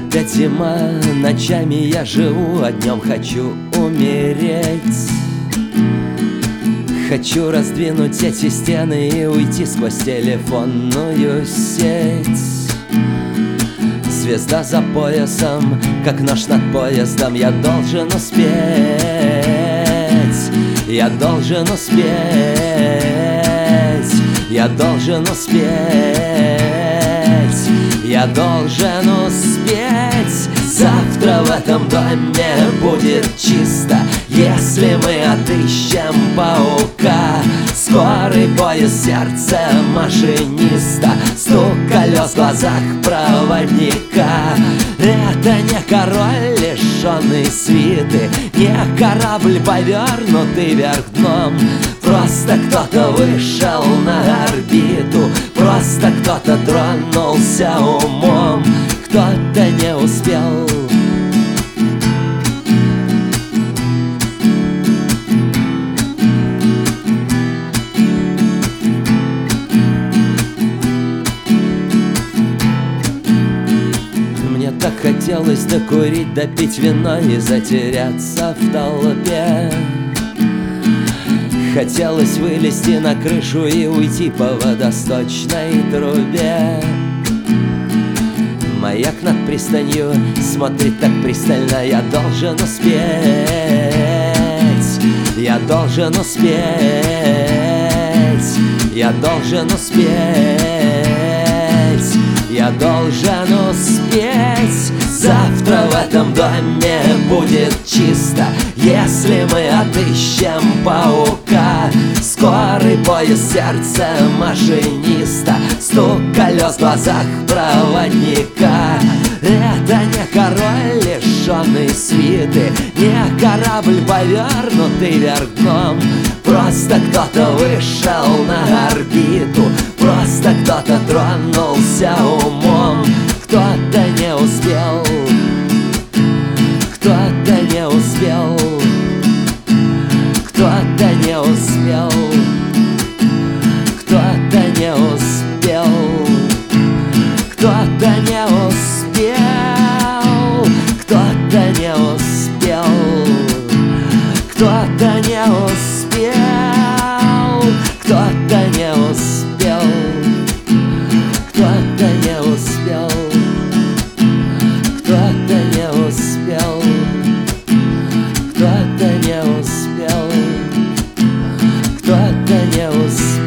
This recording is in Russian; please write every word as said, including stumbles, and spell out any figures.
Опять зима, ночами я живу, а днем хочу умереть. Хочу раздвинуть эти стены и уйти сквозь телефонную сеть. Звезда за поясом, как нож над поездом. Я должен успеть, я должен успеть, я должен успеть, я должен успеть. Завтра в этом доме будет чисто, если мы отыщем паука. Скорый поезд, сердце машиниста, стук колес в глазах проводника. Это не король, лишенный свиты, не корабль, повернутый вверх дном. Просто кто-то вышел на орбиту, просто кто-то тронулся умом, кто-то не успел. Мне так хотелось докурить, допить вино и затеряться в толпе. Хотелось вылезти на крышу и уйти по водосточной трубе. Маяк над пристанью смотрит так пристально. Я должен успеть, я должен успеть, я должен успеть, я должен успеть. Завтра в этом доме будет чисто, если мы отыщем паука. Скорый поезд, сердце машиниста, стук колес в глазах проводника. Это не король, лишенный свиты, не корабль, повернутый вверх дном. Просто кто-то вышел на орбиту, просто кто-то тронулся умом, кто-то не успел, кто-то не успел, кто-то не успел, кто-то не успел, кто-то не успел, кто-то не успел, кто-то не успел, кто-то не успел, кто-то не успел, кто-то не успел, кто-то не успел, кто-то не успел.